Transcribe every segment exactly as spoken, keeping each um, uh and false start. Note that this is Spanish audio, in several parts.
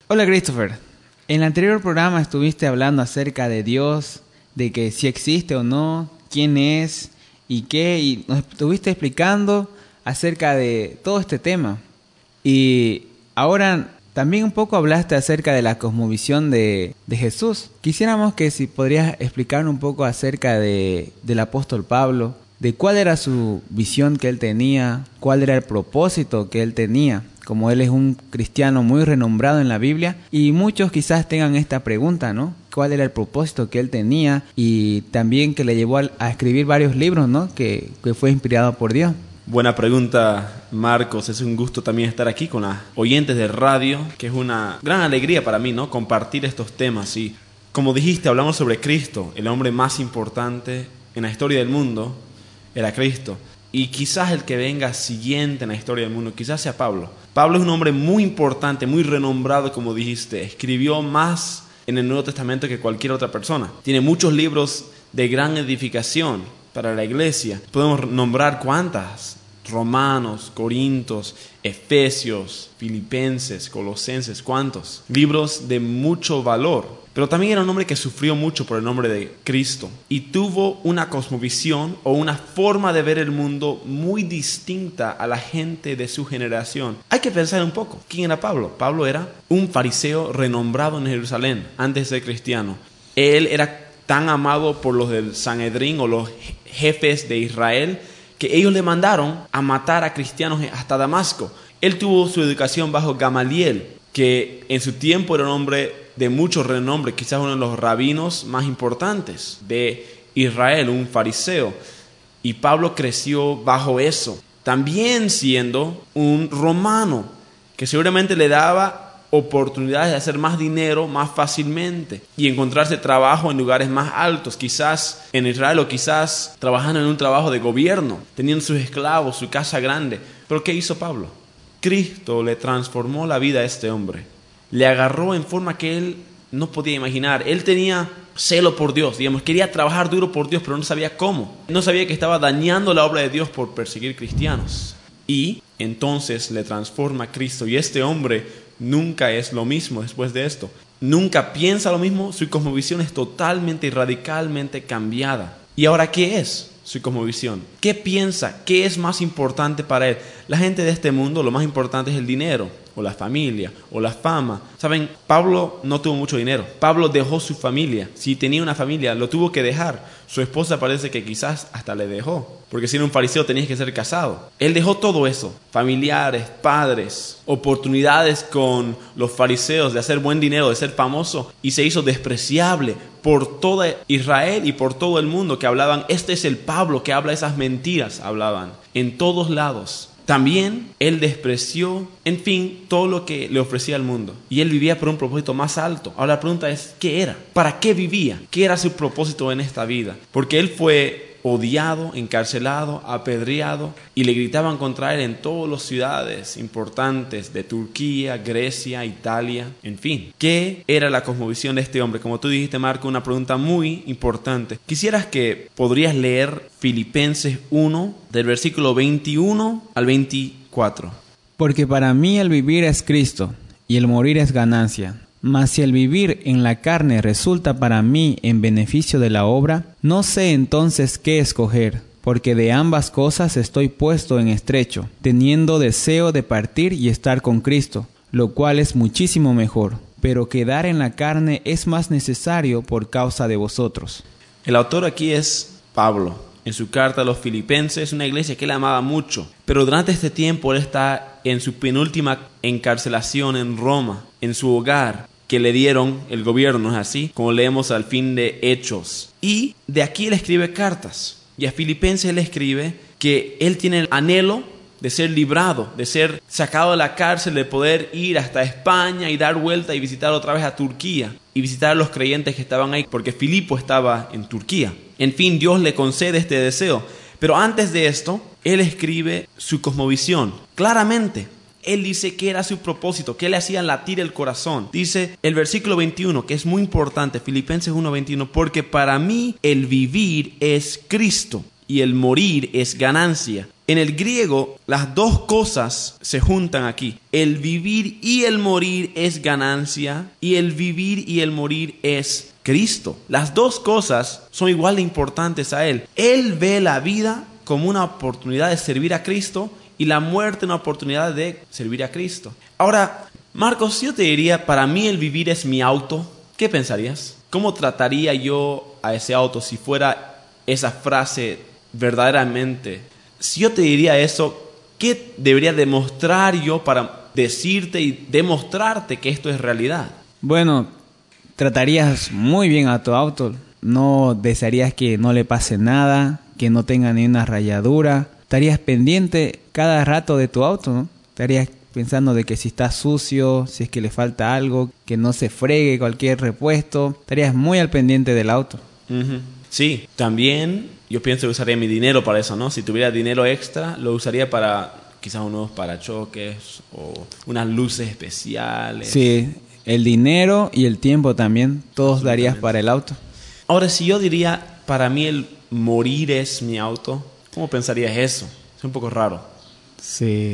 Hola Christopher, en el anterior programa estuviste hablando acerca de Dios, de que si existe o no, quién es y qué, y nos estuviste explicando acerca de todo este tema. Y ahora también un poco hablaste acerca de la cosmovisión de, de Jesús. Quisiéramos que si podrías explicar un poco acerca de, del apóstol Pablo, de cuál era su visión que él tenía, cuál era el propósito que él tenía, como él es un cristiano muy renombrado en la Biblia, y muchos quizás tengan esta pregunta, ¿no? ¿Cuál era el propósito que él tenía? Y también que le llevó a, a escribir varios libros, ¿no? Que, que fue inspirado por Dios. Buena pregunta, Marcos. Es un gusto también estar aquí con las oyentes de radio, que es una gran alegría para mí, ¿no? Compartir estos temas. Y como dijiste, hablamos sobre Cristo, el hombre más importante en la historia del mundo era Cristo. Y quizás el que venga siguiente en la historia del mundo, quizás sea Pablo. Pablo es un hombre muy importante, muy renombrado, como dijiste. Escribió más en el Nuevo Testamento que cualquier otra persona. Tiene muchos libros de gran edificación para la iglesia. Podemos nombrar cuántas: Romanos, Corintios, Efesios, Filipenses, Colosenses, ¿cuántos? Libros de mucho valor. Pero también era un hombre que sufrió mucho por el nombre de Cristo y tuvo una cosmovisión o una forma de ver el mundo muy distinta a la gente de su generación. Hay que pensar un poco. ¿Quién era Pablo? Pablo era un fariseo renombrado en Jerusalén antes de ser cristiano. Él era tan amado por los del Sanedrín o los jefes de Israel que ellos le mandaron a matar a cristianos hasta Damasco. Él tuvo su educación bajo Gamaliel, que en su tiempo era un hombre de mucho renombre, quizás uno de los rabinos más importantes de Israel, un fariseo. Y Pablo creció bajo eso, también siendo un romano, que seguramente le daba oportunidades de hacer más dinero más fácilmente y encontrarse trabajo en lugares más altos, quizás en Israel o quizás trabajando en un trabajo de gobierno, teniendo sus esclavos, su casa grande. Pero ¿qué hizo Pablo? Cristo le transformó la vida a este hombre. Le agarró en forma que él no podía imaginar. Él tenía celo por Dios, digamos, quería trabajar duro por Dios, pero no sabía cómo. No sabía que estaba dañando la obra de Dios por perseguir cristianos. Y entonces le transforma a Cristo. Y este hombre nunca es lo mismo después de esto. Nunca piensa lo mismo. Su cosmovisión es totalmente y radicalmente cambiada. ¿Y ahora qué es su cosmovisión? ¿Qué piensa? ¿Qué es más importante para él? La gente de este mundo, lo más importante es el dinero, o la familia, o la fama. Saben, Pablo no tuvo mucho dinero. Pablo dejó su familia. Si tenía una familia, lo tuvo que dejar. Su esposa parece que quizás hasta le dejó, porque si era un fariseo tenías que ser casado. Él dejó todo eso: familiares, padres, oportunidades con los fariseos de hacer buen dinero, de ser famoso, y se hizo despreciable por toda Israel y por todo el mundo, que hablaban: este es el Pablo que habla esas mentiras, hablaban en todos lados. También él despreció, en fin, todo lo que le ofrecía al mundo. Y él vivía por un propósito más alto. Ahora la pregunta es, ¿qué era? ¿Para qué vivía? ¿Qué era su propósito en esta vida? Porque él fue odiado, encarcelado, apedreado, y le gritaban contra él en todas las ciudades importantes de Turquía, Grecia, Italia, en fin. ¿Qué era la cosmovisión de este hombre? Como tú dijiste, Marco, una pregunta muy importante. Quisieras que podrías leer Filipenses uno, del versículo veintiuno al veinticuatro. Porque para mí el vivir es Cristo, y el morir es ganancia. Mas si el vivir en la carne resulta para mí en beneficio de la obra, no sé entonces qué escoger, porque de ambas cosas estoy puesto en estrecho, teniendo deseo de partir y estar con Cristo, lo cual es muchísimo mejor, pero quedar en la carne es más necesario por causa de vosotros. El autor aquí es Pablo. En su carta a los Filipenses, una iglesia que él amaba mucho, pero durante este tiempo él está en su penúltima encarcelación en Roma, en su hogar, que le dieron el gobierno, ¿es así? Como leemos al fin de Hechos. Y de aquí él escribe cartas. Y a Filipenses él escribe que él tiene el anhelo de ser librado, de ser sacado de la cárcel, de poder ir hasta España y dar vuelta y visitar otra vez a Turquía y visitar a los creyentes que estaban ahí, porque Filipo estaba en Turquía. En fin, Dios le concede este deseo. Pero antes de esto, él escribe su cosmovisión claramente. Él dice que era su propósito, que le hacía latir el corazón. Dice el versículo veintiuno, que es muy importante, Filipenses uno veintiuno, porque para mí el vivir es Cristo y el morir es ganancia. En el griego, las dos cosas se juntan aquí. El vivir y el morir es ganancia, y el vivir y el morir es Cristo. Las dos cosas son igual de importantes a Él. Él ve la vida como una oportunidad de servir a Cristo y la muerte una oportunidad de servir a Cristo. Ahora, Marcos, yo te diría, para mí el vivir es mi auto. ¿Qué pensarías? ¿Cómo trataría yo a ese auto si fuera esa frase verdaderamente? Si yo te diría eso, ¿qué debería demostrar yo para decirte y demostrarte que esto es realidad? Bueno, tratarías muy bien a tu auto. No desearías que no le pase nada, que no tenga ni una rayadura. Estarías pendiente cada rato de tu auto, ¿no? Estarías pensando de que si está sucio, si es que le falta algo, que no se fregue cualquier repuesto. Estarías muy al pendiente del auto. Uh-huh. Sí, también yo pienso que usaría mi dinero para eso, ¿no? Si tuviera dinero extra, lo usaría para quizás unos parachoques o unas luces especiales. Sí, el dinero y el tiempo también, todos darías para el auto. Ahora, si yo diría, para mí el morir es mi auto, ¿cómo pensarías eso? Es un poco raro. Sí,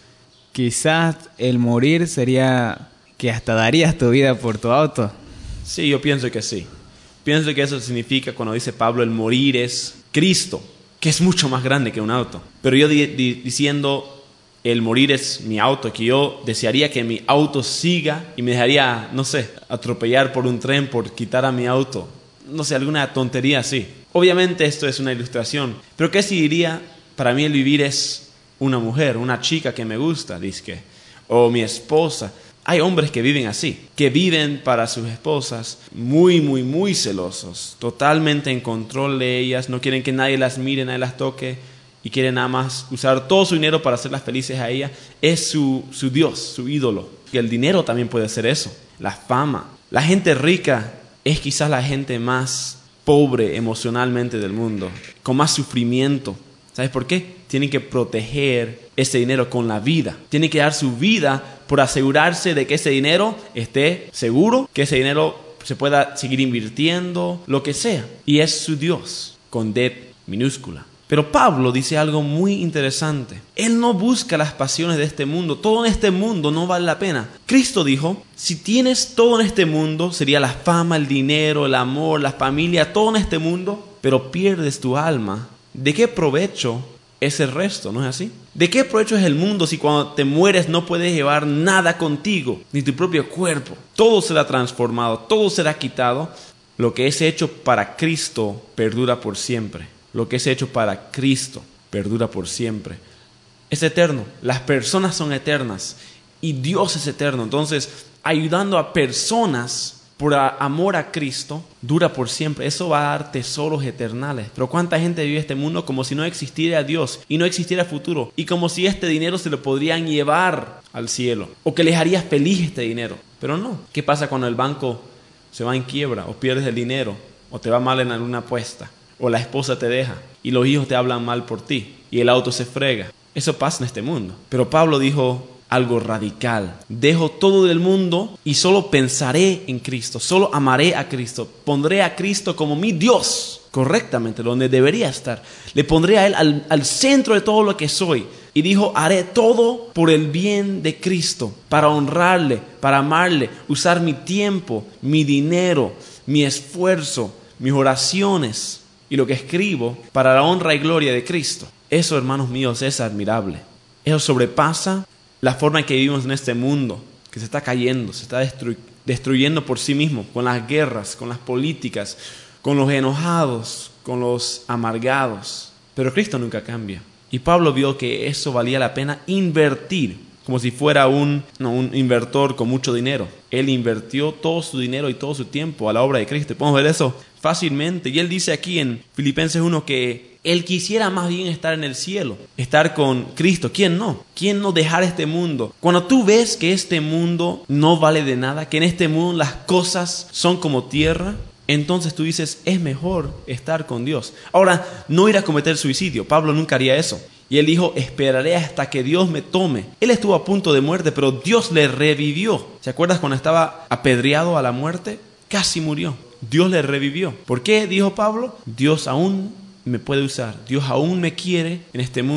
quizás el morir sería que hasta darías tu vida por tu auto. Sí, yo pienso que sí. Pienso que eso significa, cuando dice Pablo, el morir es Cristo, que es mucho más grande que un auto. Pero yo di- di- diciendo, el morir es mi auto, que yo desearía que mi auto siga y me dejaría, no sé, atropellar por un tren por quitar a mi auto. No sé, alguna tontería así. Obviamente esto es una ilustración. Pero ¿qué si diría, para mí el vivir es una mujer, una chica que me gusta, dizque, o mi esposa? Hay hombres que viven así, que viven para sus esposas muy, muy, muy celosos, totalmente en control de ellas, no quieren que nadie las mire, nadie las toque y quieren nada más usar todo su dinero para hacerlas felices a ellas. Es su, su Dios, su ídolo. Y el dinero también puede ser eso, la fama. La gente rica es quizás la gente más pobre emocionalmente del mundo, con más sufrimiento. ¿Sabes por qué? Tienen que proteger ese dinero con la vida. Tienen que dar su vida por asegurarse de que ese dinero esté seguro, que ese dinero se pueda seguir invirtiendo, lo que sea. Y es su Dios, con D minúscula. Pero Pablo dice algo muy interesante. Él no busca las pasiones de este mundo. Todo en este mundo no vale la pena. Cristo dijo, si tienes todo en este mundo, sería la fama, el dinero, el amor, la familia, todo en este mundo, pero pierdes tu alma. ¿De qué provecho es el resto? ¿No es así? ¿De qué provecho es el mundo si cuando te mueres no puedes llevar nada contigo, ni tu propio cuerpo? Todo será transformado, todo será quitado. Lo que es hecho para Cristo perdura por siempre. Lo que es hecho para Cristo perdura por siempre. Es eterno. Las personas son eternas y Dios es eterno. Entonces, ayudando a personas por amor a Cristo, dura por siempre. Eso va a dar tesoros eternales. Pero ¿cuánta gente vive este mundo como si no existiera Dios y no existiera futuro? Y como si este dinero se lo podrían llevar al cielo. O que les haría feliz este dinero. Pero no. ¿Qué pasa cuando el banco se va en quiebra? O pierdes el dinero. O te va mal en alguna apuesta. O la esposa te deja. Y los hijos te hablan mal por ti. Y el auto se frega. Eso pasa en este mundo. Pero Pablo dijo algo radical. Dejo todo del mundo y solo pensaré en Cristo. Solo amaré a Cristo. Pondré a Cristo como mi Dios correctamente, donde debería estar. Le pondré a Él al, al centro de todo lo que soy. Y dijo, haré todo por el bien de Cristo, para honrarle, para amarle, usar mi tiempo, mi dinero, mi esfuerzo, mis oraciones y lo que escribo para la honra y gloria de Cristo. Eso, hermanos míos, es admirable. Eso sobrepasa la forma en que vivimos en este mundo, que se está cayendo, se está destru- destruyendo por sí mismo, con las guerras, con las políticas, con los enojados, con los amargados. Pero Cristo nunca cambia. Y Pablo vio que eso valía la pena invertir, como si fuera un, no, un inversor con mucho dinero. Él invirtió todo su dinero y todo su tiempo a la obra de Cristo. Podemos ver eso fácilmente. Y él dice aquí en Filipenses uno que él quisiera más bien estar en el cielo, estar con Cristo. ¿Quién no? ¿Quién no dejar este mundo? Cuando tú ves que este mundo no vale de nada, que en este mundo las cosas son como tierra, entonces tú dices, es mejor estar con Dios. Ahora, no ir a cometer suicidio. Pablo nunca haría eso. Y él dijo, esperaré hasta que Dios me tome. Él estuvo a punto de muerte, pero Dios le revivió. ¿Se acuerdas cuando estaba apedreado a la muerte? Casi murió. Dios le revivió. ¿Por qué? Dijo Pablo, Dios aún me puede usar. Dios aún me quiere en este mundo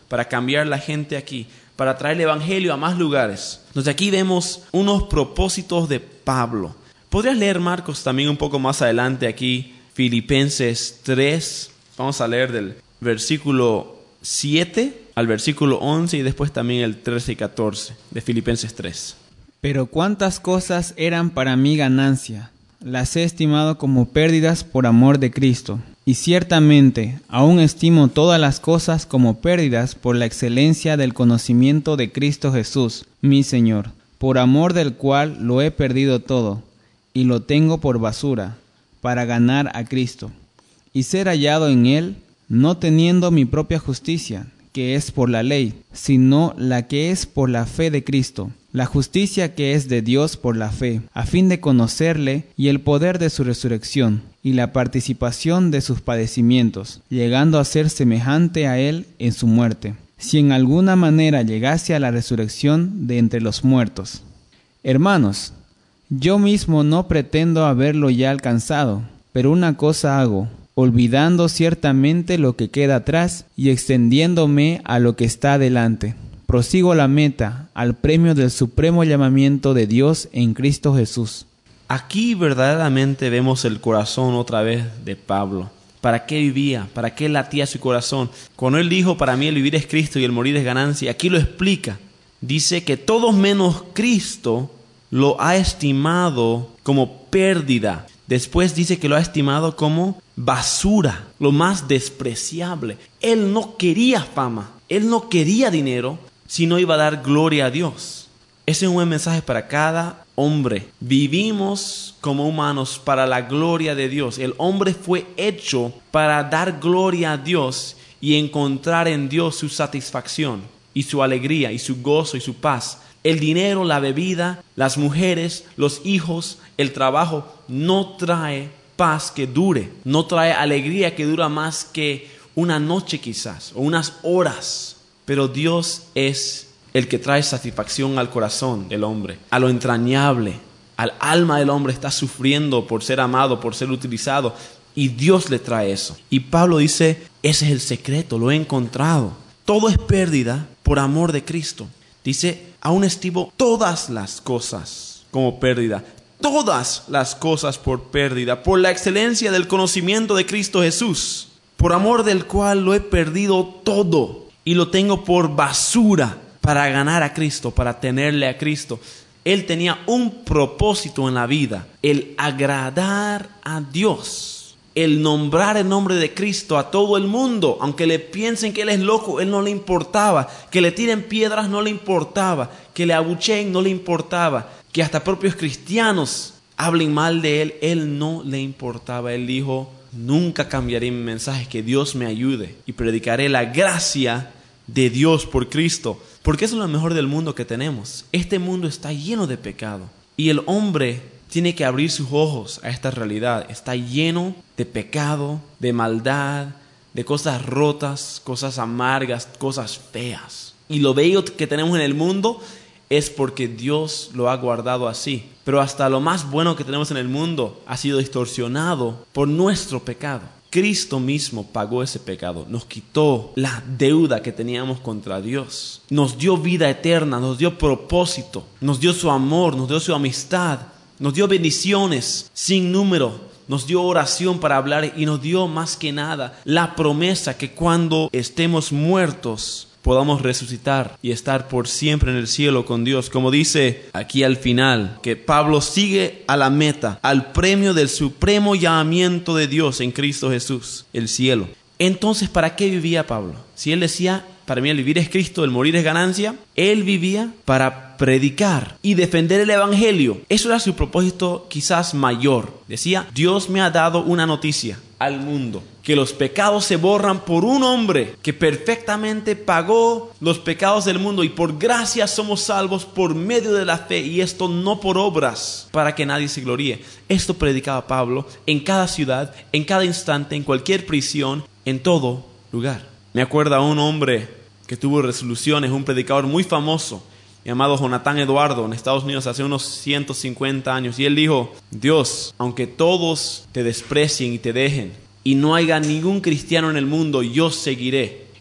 para cambiar la gente aquí, para traer el evangelio a más lugares. Entonces aquí vemos unos propósitos de Pablo. ¿Podrías leer, Marcos, también un poco más adelante aquí, Filipenses tres? Vamos a leer del versículo siete al versículo once y después también el trece y catorce de Filipenses tres. Pero cuántas cosas eran para mí ganancia, las he estimado como pérdidas por amor de Cristo. Y ciertamente aún estimo todas las cosas como pérdidas por la excelencia del conocimiento de Cristo Jesús, mi Señor, por amor del cual lo he perdido todo, y lo tengo por basura, para ganar a Cristo, y ser hallado en Él, no teniendo mi propia justicia, que es por la ley, sino la que es por la fe de Cristo, la justicia que es de Dios por la fe, a fin de conocerle y el poder de su resurrección, y la participación de sus padecimientos, llegando a ser semejante a Él en su muerte, si en alguna manera llegase a la resurrección de entre los muertos. Hermanos, yo mismo no pretendo haberlo ya alcanzado, pero una cosa hago, olvidando ciertamente lo que queda atrás y extendiéndome a lo que está adelante. Prosigo la meta, al premio del supremo llamamiento de Dios en Cristo Jesús. Aquí verdaderamente vemos el corazón otra vez de Pablo. ¿Para qué vivía? ¿Para qué latía su corazón? Cuando él dijo, para mí el vivir es Cristo y el morir es ganancia, aquí lo explica. Dice que todos menos Cristo lo ha estimado como pérdida. Después dice que lo ha estimado como basura, lo más despreciable. Él no quería fama, él no quería dinero, sino iba a dar gloria a Dios. Ese es un buen mensaje para cada hombre. Vivimos como humanos para la gloria de Dios. El hombre fue hecho para dar gloria a Dios y encontrar en Dios su satisfacción y su alegría y su gozo y su paz. El dinero, la bebida, las mujeres, los hijos, el trabajo no trae paz que dure, no trae alegría que dura más que una noche quizás o unas horas. Pero Dios es el que trae satisfacción al corazón del hombre, a lo entrañable, al alma del hombre. Está sufriendo por ser amado, por ser utilizado, y Dios le trae eso. Y Pablo dice, ese es el secreto, lo he encontrado. Todo es pérdida por amor de Cristo. Dice, aún estimo todas las cosas como pérdida, todas las cosas por pérdida, por la excelencia del conocimiento de Cristo Jesús, por amor del cual lo he perdido todo y lo tengo por basura para ganar a Cristo, para tenerle a Cristo. Él tenía un propósito en la vida, el agradar a Dios. El nombrar el nombre de Cristo a todo el mundo, aunque le piensen que Él es loco, Él no le importaba. Que le tiren piedras no le importaba. Que le abucheen no le importaba. Que hasta propios cristianos hablen mal de Él, Él no le importaba. Él dijo, nunca cambiaré mi mensaje, que Dios me ayude y predicaré la gracia de Dios por Cristo. Porque eso es lo mejor del mundo que tenemos. Este mundo está lleno de pecado y el hombre tiene que abrir sus ojos a esta realidad. Está lleno de pecado, de maldad, de cosas rotas, cosas amargas, cosas feas. Y lo bello que tenemos en el mundo es porque Dios lo ha guardado así. Pero hasta lo más bueno que tenemos en el mundo ha sido distorsionado por nuestro pecado. Cristo mismo pagó ese pecado, nos quitó la deuda que teníamos contra Dios. Nos dio vida eterna, nos dio propósito, nos dio su amor, nos dio su amistad. Nos dio bendiciones sin número, nos dio oración para hablar y nos dio más que nada la promesa que cuando estemos muertos podamos resucitar y estar por siempre en el cielo con Dios. Como dice aquí al final, que Pablo sigue a la meta, al premio del supremo llamamiento de Dios en Cristo Jesús, el cielo. Entonces, ¿para qué vivía Pablo? Si él decía, para mí el vivir es Cristo, el morir es ganancia, él vivía para predicar y defender el evangelio. Eso era su propósito quizás mayor. Decía, Dios me ha dado una noticia al mundo, que los pecados se borran por un hombre que perfectamente pagó los pecados del mundo y por gracia somos salvos por medio de la fe, y esto no por obras para que nadie se gloríe. Esto predicaba Pablo en cada ciudad, en cada instante, en cualquier prisión, en todo lugar. Me acuerdo a un hombre que tuvo resoluciones, un predicador muy famoso llamado Jonathan Eduardo en Estados Unidos hace unos ciento cincuenta años, y él dijo, Dios, aunque todos te desprecien y te dejen y no haya ningún cristiano en el mundo, yo seguiré.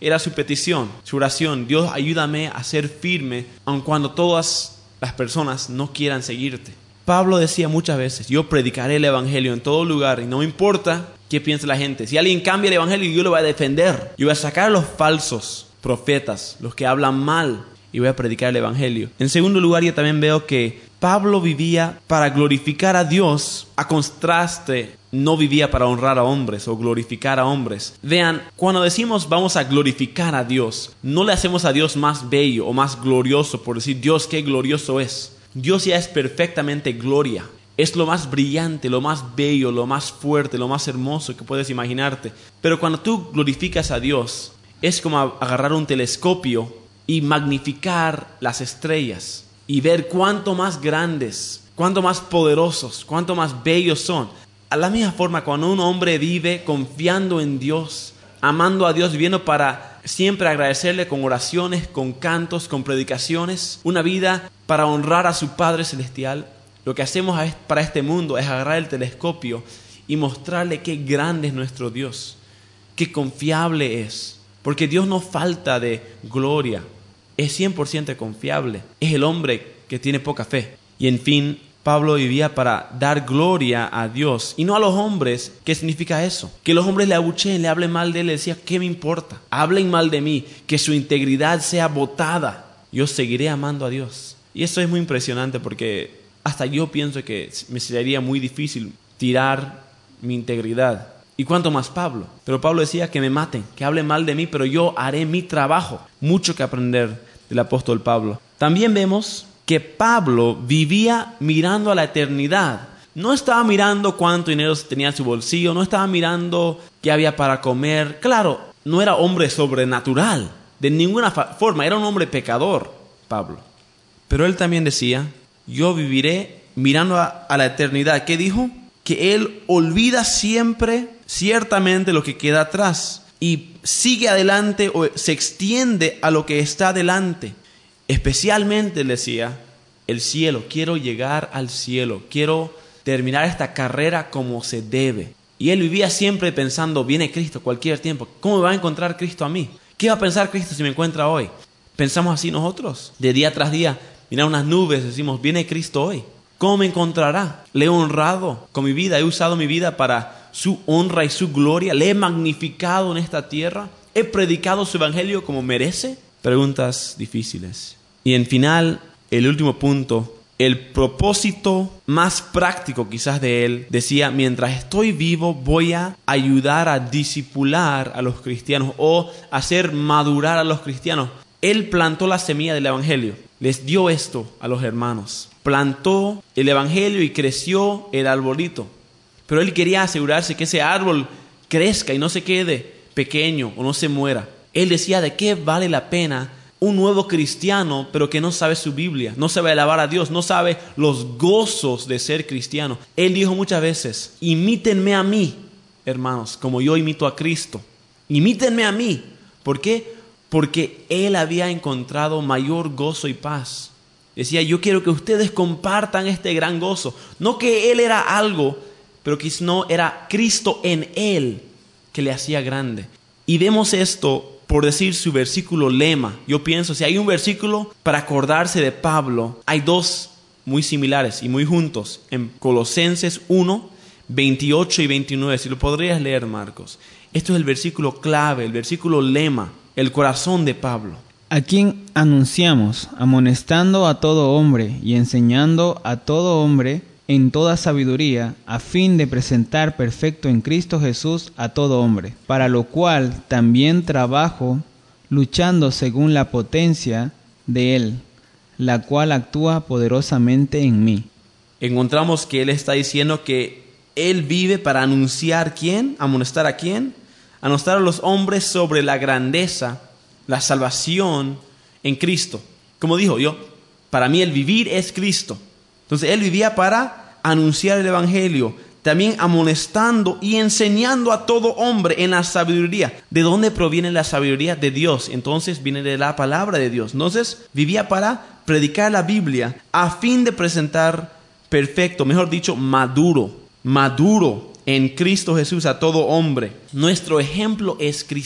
era su petición, su oración. Dios, ayúdame a ser firme, aun cuando todas las personas no quieran seguirte. Pablo decía muchas veces, yo predicaré el evangelio en todo lugar y no me importa qué piense la gente. Si alguien cambia el evangelio, yo lo voy a defender. Yo voy a sacar a los falsos profetas, los que hablan mal, y voy a predicar el evangelio. En segundo lugar, yo también veo que Pablo vivía para glorificar a Dios, a contraste, no vivía para honrar a hombres o glorificar a hombres. Vean, cuando decimos vamos a glorificar a Dios, no le hacemos a Dios más bello o más glorioso por decir Dios qué glorioso es. Dios ya es perfectamente gloria. Es lo más brillante, lo más bello, lo más fuerte, lo más hermoso que puedes imaginarte. Pero cuando tú glorificas a Dios, es como agarrar un telescopio y magnificar las estrellas y ver cuánto más grandes, cuánto más poderosos, cuánto más bellos son. A la misma forma, cuando un hombre vive confiando en Dios, amando a Dios, viviendo para siempre agradecerle con oraciones, con cantos, con predicaciones, una vida para honrar a su Padre Celestial, lo que hacemos para este mundo es agarrar el telescopio y mostrarle qué grande es nuestro Dios, qué confiable es. Porque Dios no falta de gloria, es cien por ciento confiable. Es el hombre que tiene poca fe. Y en fin, Pablo vivía para dar gloria a Dios y no a los hombres. ¿Qué significa eso? Que los hombres le abucheen, le hablen mal de él. Le decía, ¿qué me importa? Hablen mal de mí, que su integridad sea botada. Yo seguiré amando a Dios. Y eso es muy impresionante porque hasta yo pienso que me sería muy difícil tirar mi integridad. ¿Y cuánto más Pablo? Pero Pablo decía que me maten, que hablen mal de mí, pero yo haré mi trabajo. Mucho que aprender del apóstol Pablo. También vemos que Pablo vivía mirando a la eternidad. No estaba mirando cuánto dinero tenía en su bolsillo, no estaba mirando qué había para comer. Claro, no era hombre sobrenatural, de ninguna forma, era un hombre pecador, Pablo. Pero él también decía, yo viviré mirando a, a la eternidad. ¿Qué dijo? Que él olvida siempre, ciertamente, lo que queda atrás y sigue adelante o se extiende a lo que está adelante. Especialmente, decía, el cielo. Quiero llegar al cielo. Quiero terminar esta carrera como se debe. Y él vivía siempre pensando, viene Cristo cualquier tiempo. ¿Cómo me va a encontrar Cristo a mí? ¿Qué va a pensar Cristo si me encuentra hoy? ¿Pensamos así nosotros? De día tras día, mirar unas nubes, decimos, viene Cristo hoy. ¿Cómo me encontrará? Le he honrado con mi vida. He usado mi vida para su honra y su gloria. Le he magnificado en esta tierra. He predicado su evangelio como merece. Preguntas difíciles. Y en final, el último punto, el propósito más práctico quizás de él, decía, mientras estoy vivo voy a ayudar a discipular a los cristianos o hacer madurar a los cristianos. Él plantó la semilla del evangelio, les dio esto a los hermanos, plantó el evangelio y creció el arbolito. Pero él quería asegurarse que ese árbol crezca y no se quede pequeño o no se muera. Él decía, ¿de qué vale la pena un nuevo cristiano, pero que no sabe su Biblia, no sabe alabar a Dios, no sabe los gozos de ser cristiano? Él dijo muchas veces, imítenme a mí, hermanos, como yo imito a Cristo. Imítenme a mí. ¿Por qué? Porque él había encontrado mayor gozo y paz. Decía, yo quiero que ustedes compartan este gran gozo. No que él era algo, pero que no era Cristo en él que le hacía grande. Y vemos esto por decir su versículo lema. Yo pienso, si hay un versículo para acordarse de Pablo, hay dos muy similares y muy juntos. En Colosenses uno, veintiocho y veintinueve. Si lo podrías leer, Marcos. Esto es el versículo clave, el versículo lema, el corazón de Pablo. A quien anunciamos, amonestando a todo hombre y enseñando a todo hombre en toda sabiduría, a fin de presentar perfecto en Cristo Jesús a todo hombre, para lo cual también trabajo, luchando según la potencia de Él, la cual actúa poderosamente en mí. Encontramos que Él está diciendo que Él vive para anunciar, ¿quién? ¿Amonestar a quién? Amonestar a los hombres sobre la grandeza, la salvación en Cristo. Como dijo yo, para mí el vivir es Cristo. Entonces él vivía para anunciar el evangelio, también amonestando y enseñando a todo hombre en la sabiduría. ¿De dónde proviene la sabiduría? De Dios. Entonces viene de la palabra de Dios. Entonces vivía para predicar la Biblia a fin de presentar perfecto, mejor dicho, maduro, maduro en Cristo Jesús a todo hombre. Nuestro ejemplo es Cristo.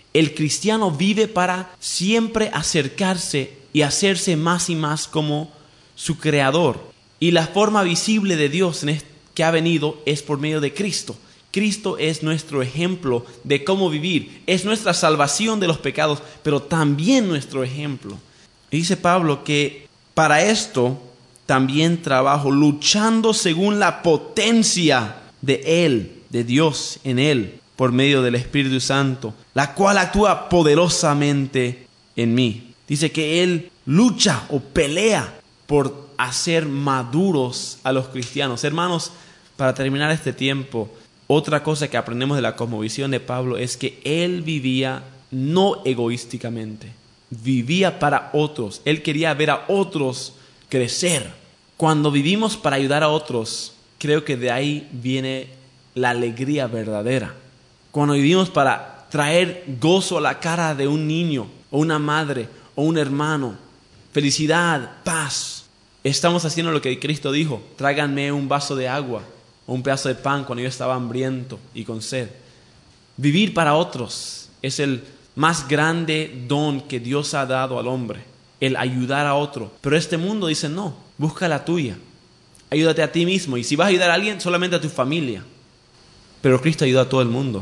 El cristiano vive para siempre acercarse y hacerse más y más como su creador. Y la forma visible de Dios en este, que ha venido es por medio de Cristo. Cristo es nuestro ejemplo de cómo vivir. Es nuestra salvación de los pecados, pero también nuestro ejemplo. Y dice Pablo que para esto también trabajo, luchando según la potencia de Él, de Dios en Él, por medio del Espíritu Santo, la cual actúa poderosamente en mí. Dice que Él lucha o pelea por hacer maduros a los cristianos. Hermanos, para terminar este tiempo, otra cosa que aprendemos de la cosmovisión de Pablo es que Él vivía no egoísticamente, vivía para otros. Él quería ver a otros crecer. Cuando vivimos para ayudar a otros, creo que de ahí viene la alegría verdadera. Cuando vivimos para traer gozo a la cara de un niño, o una madre, o un hermano, felicidad, paz, estamos haciendo lo que Cristo dijo: tráiganme un vaso de agua o un pedazo de pan cuando yo estaba hambriento y con sed. Vivir para otros es el más grande don que Dios ha dado al hombre, el ayudar a otro. Pero este mundo dice no, busca la tuya, ayúdate a ti mismo, y si vas a ayudar a alguien, solamente a tu familia. Pero Cristo ayuda a todo el mundo,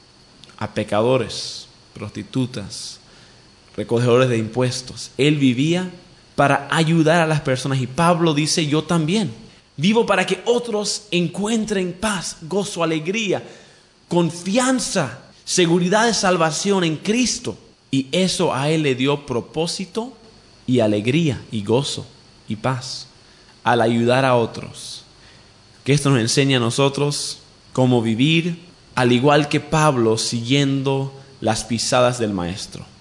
a pecadores, prostitutas, recogedores de impuestos. Él vivía para ayudar a las personas, y Pablo dice: yo también vivo para que otros encuentren paz, gozo, alegría, confianza, seguridad de salvación en Cristo. Y eso a Él le dio propósito y alegría y gozo y paz al ayudar a otros. Que esto nos enseña a nosotros cómo vivir, al igual que Pablo, siguiendo las pisadas del Maestro.